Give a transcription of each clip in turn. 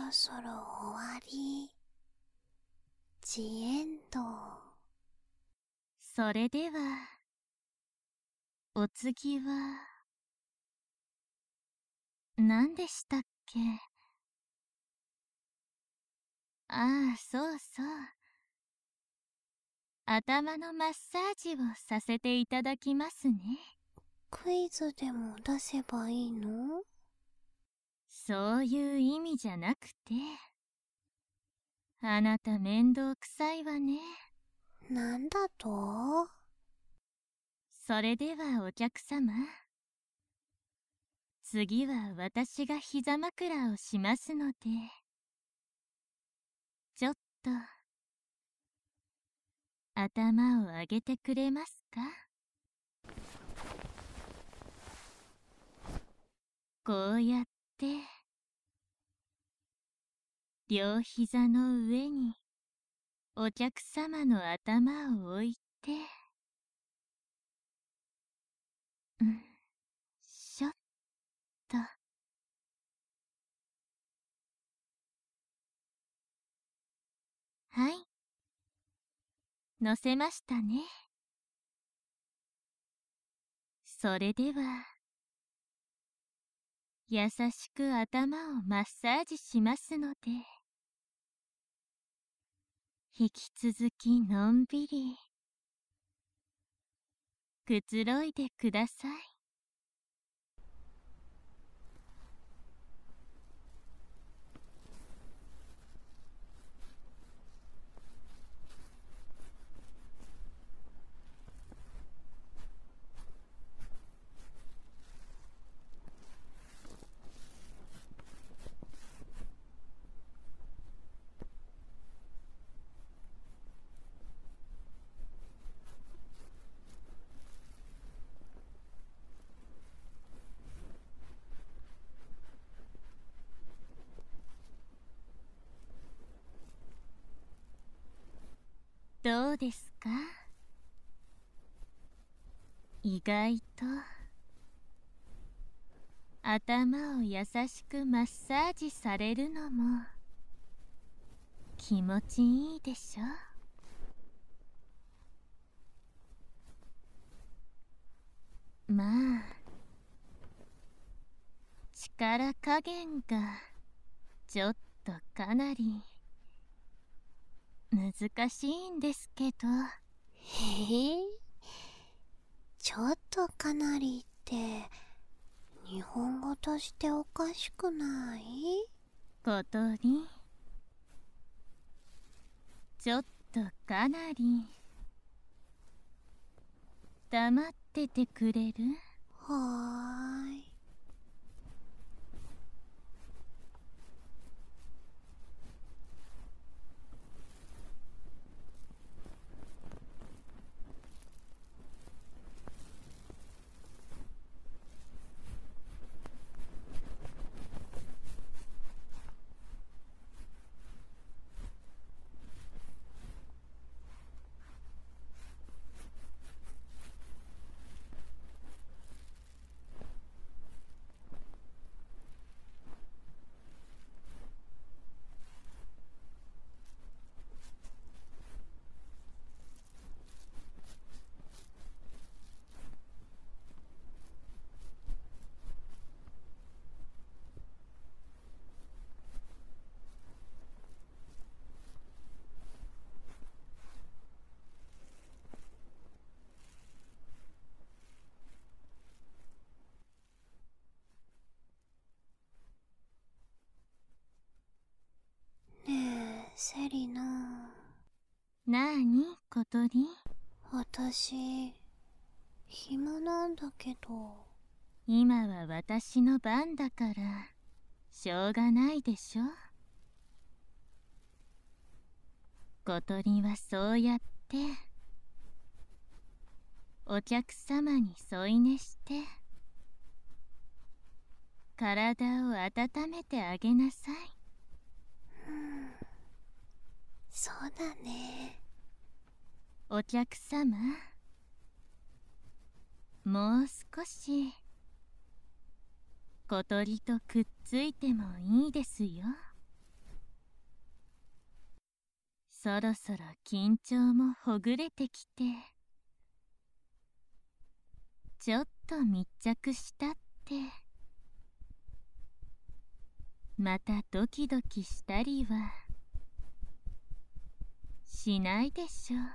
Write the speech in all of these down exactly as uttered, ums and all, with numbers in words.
ろそろ終わり。ジエンド。 それでは、お次は、何でしたっけ？ああ、そうそう。頭のマッサージをさせていただきますね。 クイズでも出せばいいの？ そういう意味じゃなくて。あなた面倒くさいわね。 なんだと？ それではお客様。次は私が膝枕をしますので、ちょっと、頭を上げてくれますか？こうやって、両膝の上に、お客様の頭を置いて、うん、しょっと。はい。乗せましたね。それでは、優しく頭をマッサージしますので、引き続きのんびり、くつろいでください。どうですか？意外と頭を優しくマッサージされるのも気持ちいいでしょ？まあ力加減がちょっとかなり難しいんですけど。 へえ、ちょっとかなりって日本語としておかしくない？ ことり、ちょっとかなり黙っててくれる？ はーい。ねえ、セリナ。 なーに、ことり？ 私、暇なんだけど。 今は私の番だから、しょうがないでしょ。ことりはそうやって、お客様に添い寝して、体を温めてあげなさい。 うん、そうだね。 お客様、もう少し、小鳥とくっついてもいいですよ。 そろそろ緊張もほぐれてきて、ちょっと密着したってまたドキドキしたりはしないでしょう。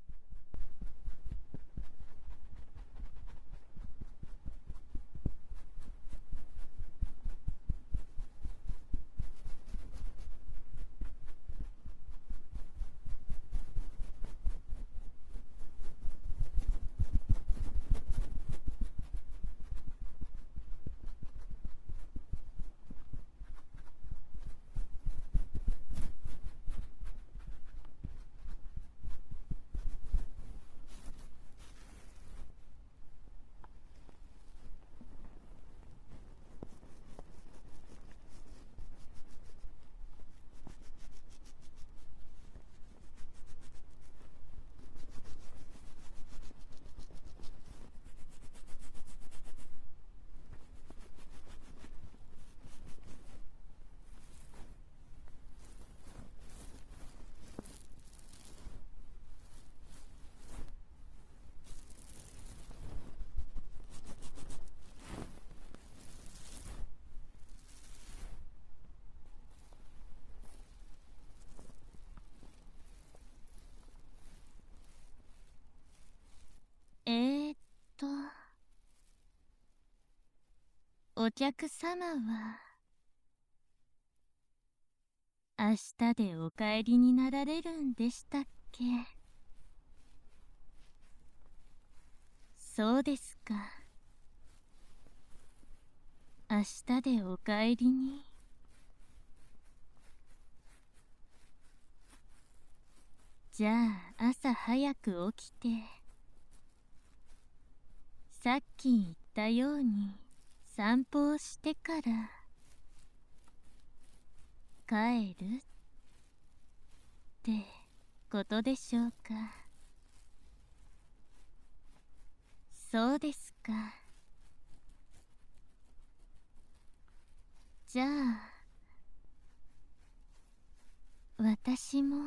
えーっとお客様は明日でお帰りになられるんでしたっけ？そうですか。明日でお帰りに。じゃあ朝早く起きて、さっき言ったように散歩をしてから帰るってことでしょうか。そうですか。じゃあ私も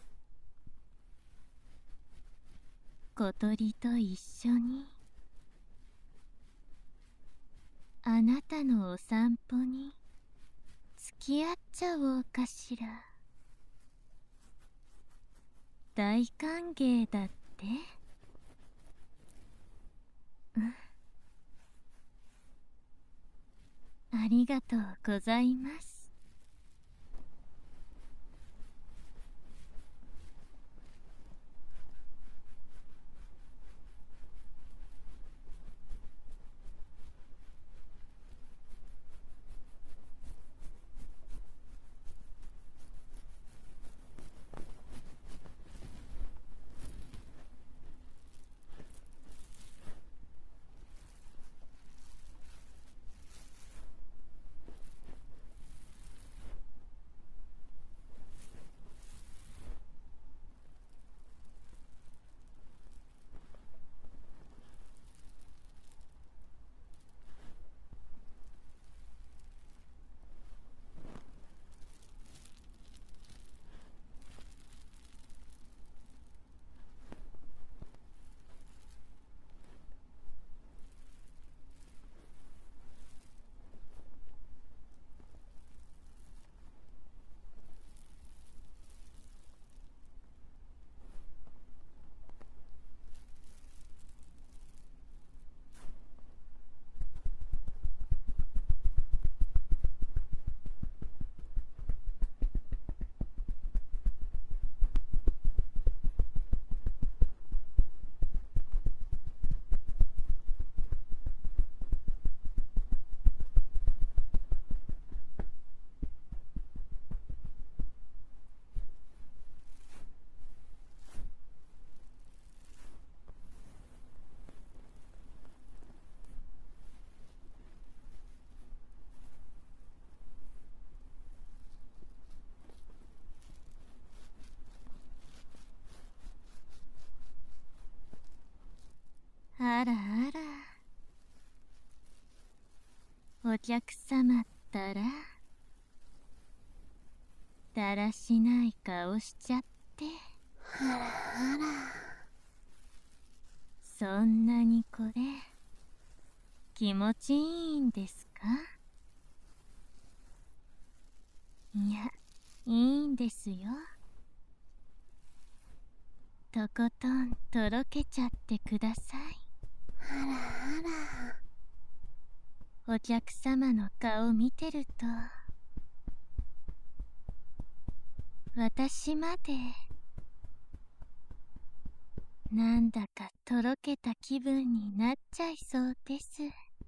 小鳥と一緒にあなたのお散歩に付き合っちゃおうかしら。大歓迎だって。うん、ありがとうございます。あらあら、お客様ったらだらしない顔しちゃって。 て。 あらあら。 そんなにこれ気持ちいいんですか？いや、いいんですよ。とことんとろけちゃってください。 あらあお客様の顔見てると私までなんだかとろけた気分になっちゃいそうです。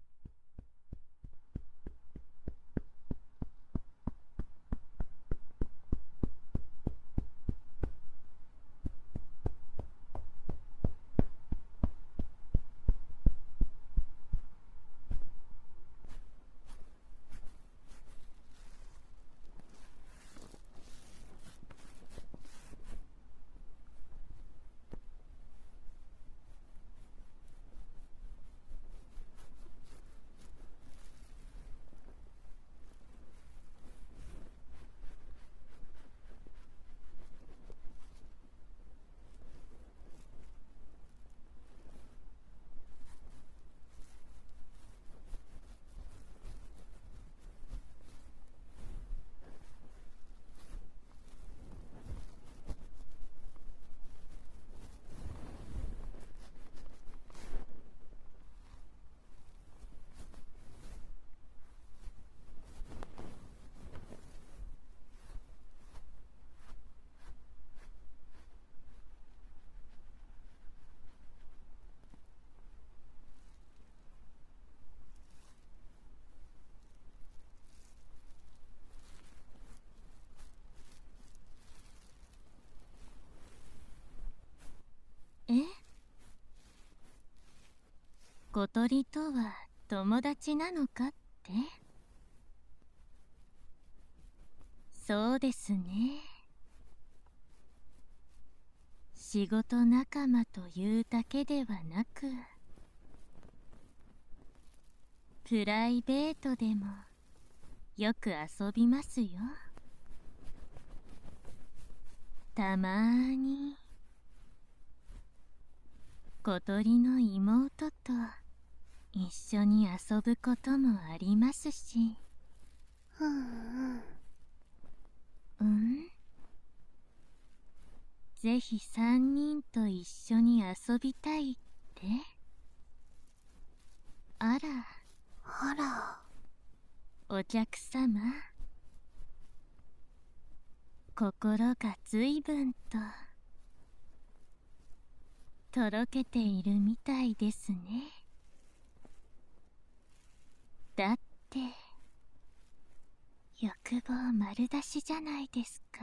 え？小鳥とは友達なのかって？そうですね。仕事仲間というだけではなくプライベートでもよく遊びますよ。たまーに小鳥の妹と一緒に遊ぶこともありますし。 うんうん。 うん？ぜひ三人と一緒に遊びたいって？あら。 あら。 お客様、心がずいぶんととろけているみたいですね。だって欲望丸出しじゃないですか。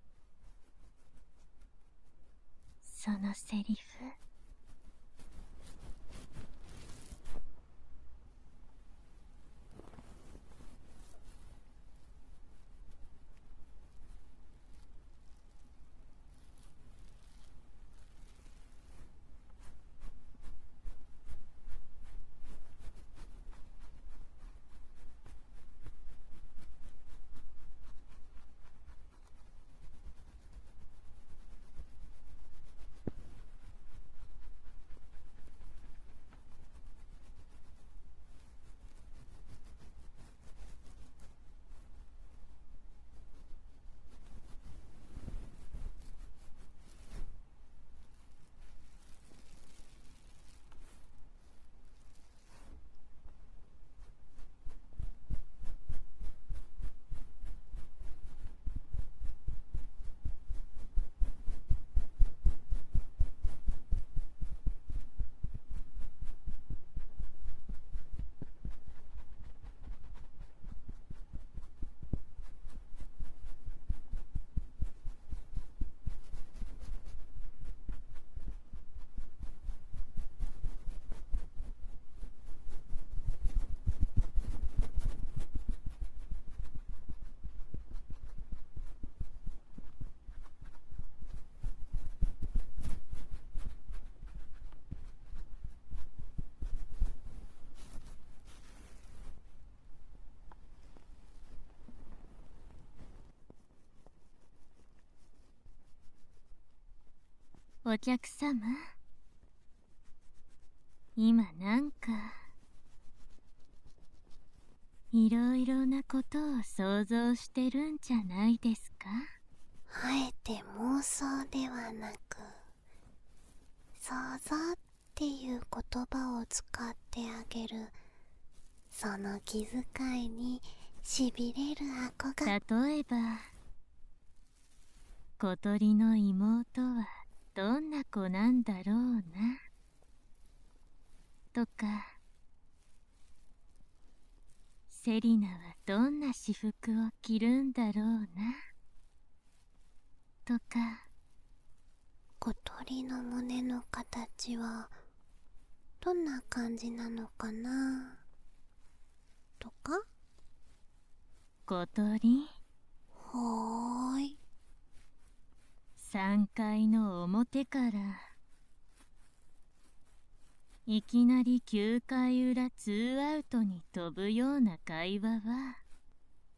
そのセリフ。 お客様、今なんかいろいろなことを想像してるんじゃないですか？ あえて妄想ではなく、想像っていう言葉を使ってあげる、その気遣いにしびれる憧れ。 例えば、小鳥の妹はどんな子なんだろうなとか、セリナはどんな私服を着るんだろうなとか、 小鳥の胸の形はどんな感じなのかなとか。 小鳥、 はーい。 さんがいの表からいきなりきゅうかいうらツーアウトに飛ぶような会話は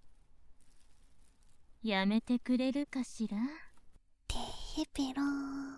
やめてくれるかしら？ てへぺろー。